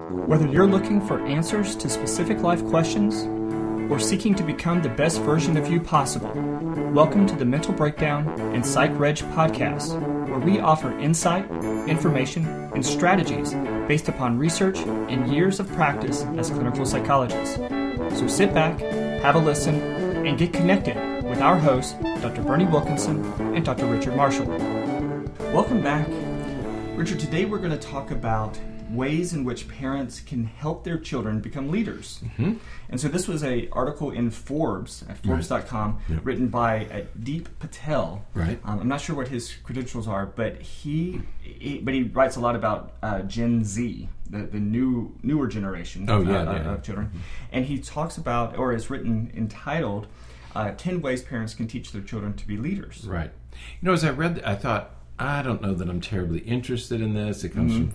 Whether you're looking for answers to specific life questions or seeking to become the best version of you possible, welcome to the Mental Breakdown and Psych Reg podcast, where we offer insight, information, and strategies based upon research and years of practice as clinical psychologists. So sit back, have a listen, and get connected with our hosts, Dr. Bernie Wilkinson and Dr. Richard Marshall. Welcome back. Richard, today we're going to talk about ways in which parents can help their children become leaders. Mm-hmm. And so this was an article in Forbes, at Forbes.com, written by Deep Patel. Right. I'm not sure what his credentials are, but he writes a lot about Gen Z, the newer generation of children. Mm-hmm. And he talks about, or is written entitled, 10 Ways Parents Can Teach Their Children to Be Leaders. Right. You know, as I read, I thought, I don't know that I'm terribly interested in this. It comes from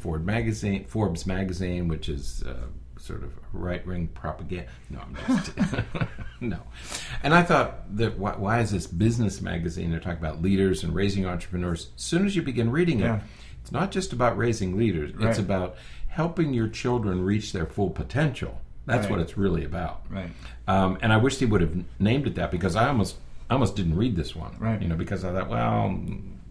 Forbes magazine, which is sort of right-wing propaganda. No, I'm just no. And I thought that why is this business magazine? They're talking about leaders and raising entrepreneurs. As soon as you begin reading it, it's not just about raising leaders. Right. It's about helping your children reach their full potential. That's what it's really about. Right. And I wish he would have named it that, because I almost didn't read this one. Right. You know, because I thought, well,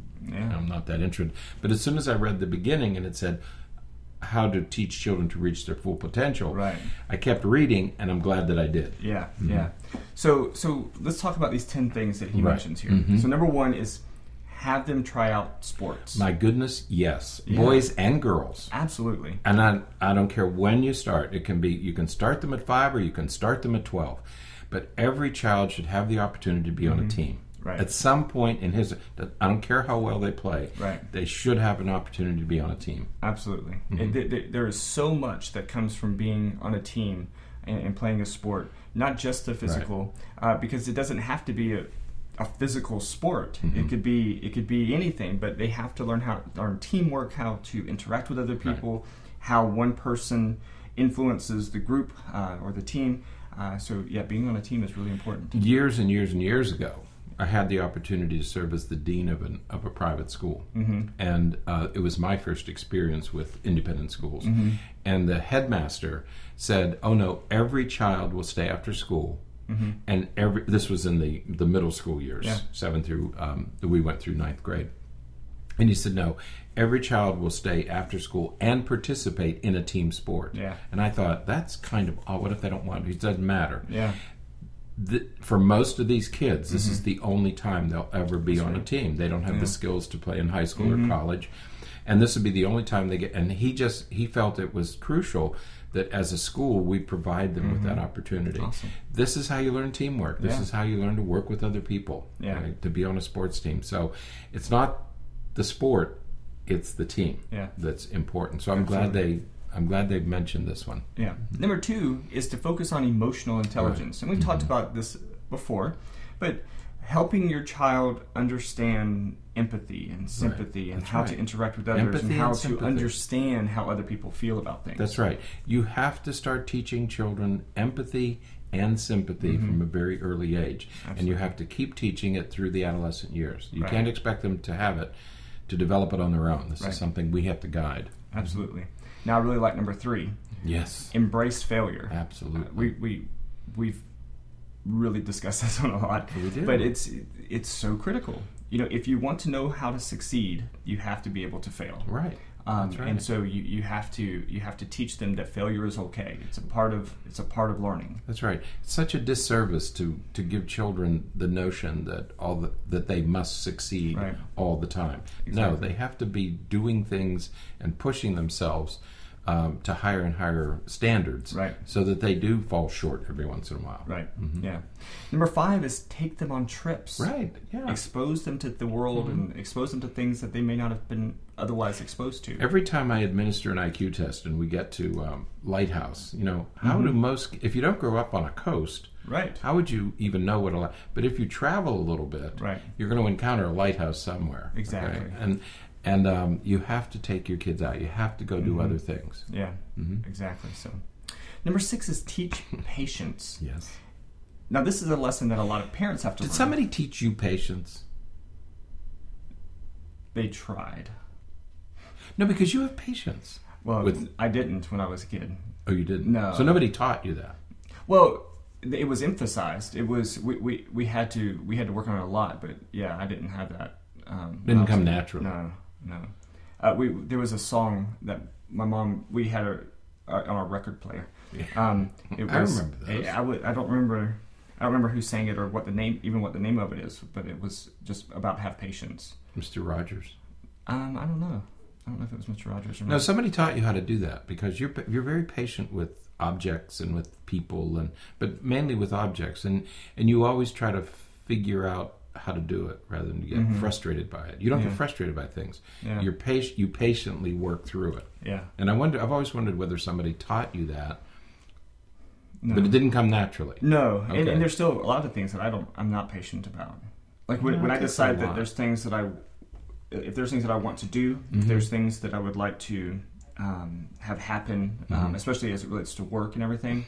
I'm not that interested. But as soon as I read the beginning and it said how to teach children to reach their full potential, I kept reading, and I'm glad that I did. Yeah, yeah. So let's talk about these 10 things that he mentions here. Mm-hmm. So number one is have them try out sports. My goodness, yes. Yeah. Boys and girls. Absolutely. And I don't care when you start. It can be, you can start them at 5 or you can start them at 12. But every child should have the opportunity to be on a team. Right. At some point in his, I don't care how well they play, they should have an opportunity to be on a team. Absolutely. Mm-hmm. There is so much that comes from being on a team and playing a sport, not just the physical, because it doesn't have to be a physical sport. Mm-hmm. It could be anything, but they have to learn teamwork, how to interact with other people, how one person influences the group or the team. So being on a team is really important. Years and years and years ago, I had the opportunity to serve as the dean of a private school, and it was my first experience with independent schools. Mm-hmm. And the headmaster said, "Oh no, every child will stay after school." Mm-hmm. And this was in the middle school years, 7 through we went through 9th grade. And he said, "No, every child will stay after school and participate in a team sport." Yeah. And I thought, that's kind of odd. What if they don't want to? It doesn't matter. Yeah. For most of these kids, this is the only time they'll ever be on a team. They don't have the skills to play in high school or college, and this would be the only time they get. And he felt it was crucial that as a school we provide them with that opportunity. Awesome. This is how you learn teamwork. This is how you learn to work with other people. Right? To be on a sports team. So it's not the sport; it's the team that's important. So I'm glad they've mentioned this one. Yeah. Number 2 is to focus on emotional intelligence. And we've talked about this before, but helping your child understand empathy and sympathy and how to interact with others empathy and how to understand how other people feel about things. That's right. You have to start teaching children empathy and sympathy from a very early age. Absolutely. And you have to keep teaching it through the adolescent years. You can't expect them to have it, to develop it on their own. This is something we have to guide. Absolutely. Now, I really like number 3. Yes. Embrace failure. Absolutely. We've really discussed this one a lot. We do. But it's so critical. You know, if you want to know how to succeed, you have to be able to fail. Right. That's right. And so you have to teach them that failure is okay. It's a part of learning. That's right. It's such a disservice to give children the notion that that they must succeed all the time. Exactly. No, they have to be doing things and pushing themselves to higher and higher standards, so that they do fall short every once in a while. Right. Mm-hmm. Yeah. Number 5 is take them on trips. Right. Yeah. Expose them to the world and expose them to things that they may not have been otherwise exposed to. Every time I administer an IQ test and we get to Lighthouse, how do most, if you don't grow up on a coast, how would you even know what but if you travel a little bit, you're going to encounter a lighthouse somewhere. Exactly. Okay? And you have to take your kids out. You have to go do other things. Yeah, exactly. So, number 6 is teach patience. Yes. Now, this is a lesson that a lot of parents have to learn. Did somebody teach you patience? They tried. No, because you have patience. Well, I didn't when I was a kid. Oh, you didn't? No. So nobody taught you that? Well, it was emphasized. It was we had to work on it a lot, but yeah, I didn't have that. Didn't come naturally. No. There was a song that my mom, we had on our record player. It was, I remember those. I don't remember who sang it or what the name of it is, but it was just about have patience. Mr. Rogers. I don't know. I don't know if it was Mr. Rogers or not. No, somebody taught you how to do that because you're very patient with objects and with people, but mainly with objects, and you always try to figure out how to do it rather than get frustrated by it. You don't get frustrated by things. Yeah. You patiently work through it. Yeah. And I've always wondered whether somebody taught you that. No. But it didn't come naturally. No. Okay. And there's still a lot of things that I'm not patient about. Like when I decide that there's things that if there's things that I want to do, if there's things that I would like to have happen, especially as it relates to work and everything,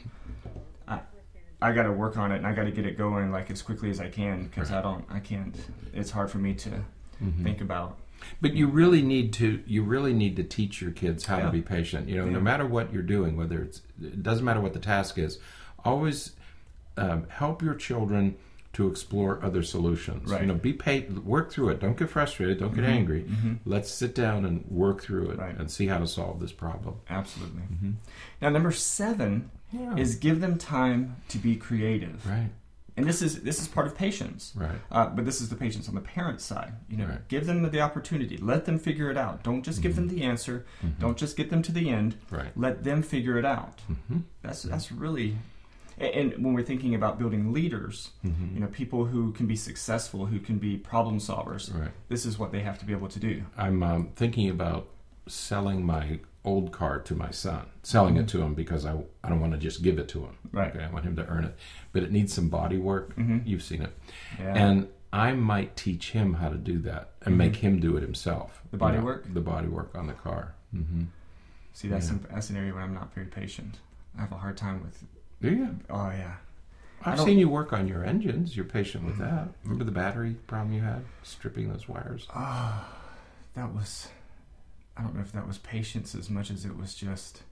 I got to work on it and I got to get it going like as quickly as I can because I can't. It's hard for me to think about. But you really need to teach your kids how to be patient. No matter what you're doing, it doesn't matter what the task is, always help your children to explore other solutions. Right. Be patient, work through it. Don't get frustrated. Don't get angry. Let's sit down and work through it and see how to solve this problem. Absolutely. Now, number 7 is give them time to be creative. Right. And this is part of patience. Right. But this is the patience on the parent's side. Give them the opportunity. Let them figure it out. Don't just give them the answer. Don't just get them to the end. Right. Let them figure it out. That's really. And when we're thinking about building leaders, people who can be successful, who can be problem solvers, this is what they have to be able to do. I'm thinking about selling my old car to my son, selling it to him because I don't want to just give it to him. Right. Okay, I want him to earn it. But it needs some body work. You've seen it. Yeah. And I might teach him how to do that and make him do it himself. The body work? The body work on the car. See, that's an area where I'm not very patient. I have a hard time with... Do you? Oh, yeah. I've seen you work on your engines. You're patient with that. Remember the battery problem you had? Stripping those wires? That was... I don't know if that was patience as much as it was just...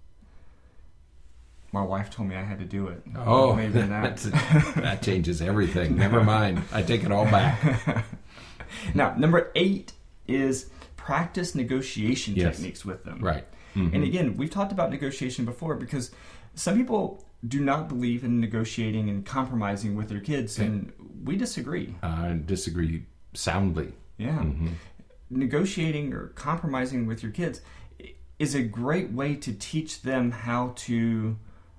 My wife told me I had to do it. Oh, maybe that changes everything. Never mind. I take it all back. Now, number 8 is practice negotiation techniques with them. Right. And again, we've talked about negotiation before because some people do not believe in negotiating and compromising with their kids, and we disagree. I disagree soundly. Yeah. Negotiating or compromising with your kids is a great way to teach them how to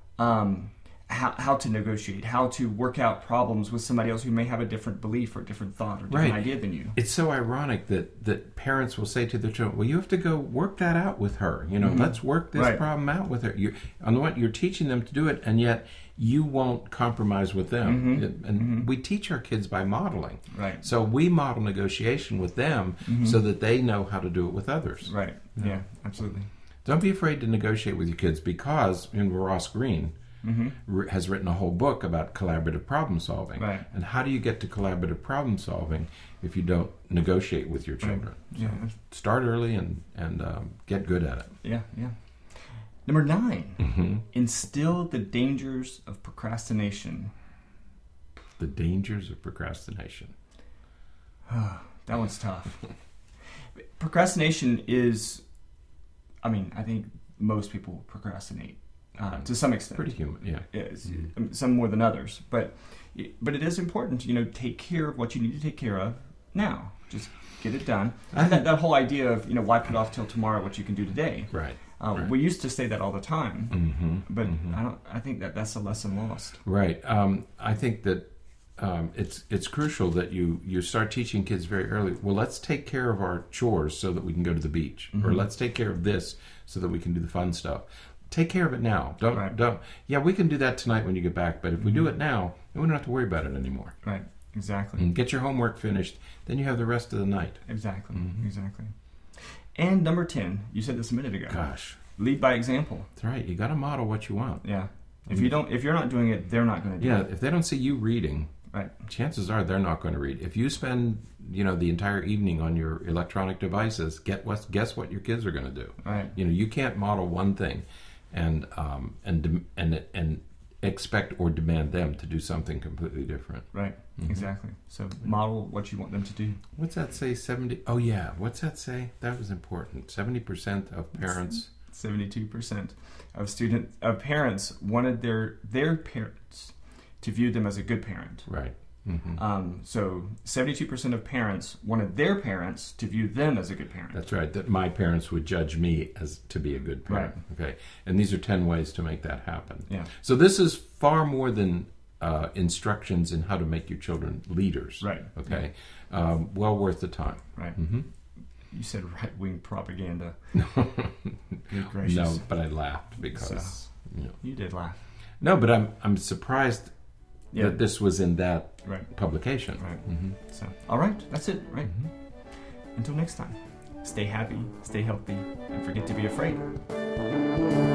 negotiate, how to work out problems with somebody else who may have a different belief or different thought or different idea than you. It's so ironic that parents will say to their children, well, you have to go work that out with her. Let's work this problem out with her. On the one, you're teaching them to do it, and yet you won't compromise with them. And we teach our kids by modeling. Right. So we model negotiation with them so that they know how to do it with others. Right. Yeah, absolutely. Don't be afraid to negotiate with your kids because Ross Greene has written a whole book about collaborative problem solving. Right. And how do you get to collaborative problem solving if you don't negotiate with your children? Right. Yeah. So start early and get good at it. Yeah. Number 9, instill the dangers of procrastination. The dangers of procrastination. That one's tough. Procrastination is, I think most people procrastinate to some extent. Pretty human, yeah. Some more than others, but it is important to take care of what you need to take care of now. Just get it done. That whole idea of why put off till tomorrow what you can do today. Right. We used to say that all the time, but I think that's a lesson lost. Right. I think that it's crucial that you start teaching kids very early. Well, let's take care of our chores so that we can go to the beach, or let's take care of this so that we can do the fun stuff. Take care of it now. Don't. Yeah, we can do that tonight when you get back. But if we do it now, then we don't have to worry about it anymore. Right. Exactly. And get your homework finished. Then you have the rest of the night. Exactly. Exactly. And number 10, you said this a minute ago. Gosh. Lead by example. That's right. You got to model what you want. Yeah. If you're not doing it, they're not going to do it. Yeah. If they don't see you reading, Right. chances are they're not going to read. If you spend, the entire evening on your electronic devices, guess what your kids are going to do. Right. You can't model one thing and expect or demand them to do something completely different. Right. Exactly. So model what you want them to do. What's that say? 70? Oh yeah. What's that say? That was important. 70% of parents. 72% of parents wanted their parents to view them as a good parent. Right. So 72% of parents wanted their parents to view them as a good parent. That's right. That my parents would judge me as to be a good parent. Right. Okay. And these are 10 ways to make that happen. Yeah. So this is far more than instructions in how to make your children leaders. Right. Okay. Well worth the time. Right. Mm-hmm. You said right-wing propaganda. Good gracious. No, but I laughed because you did laugh. No, but I'm surprised that this was in that publication. Right. Mm-hmm. So, all right, that's it. Right. Until next time, stay happy, stay healthy, and forget to be afraid.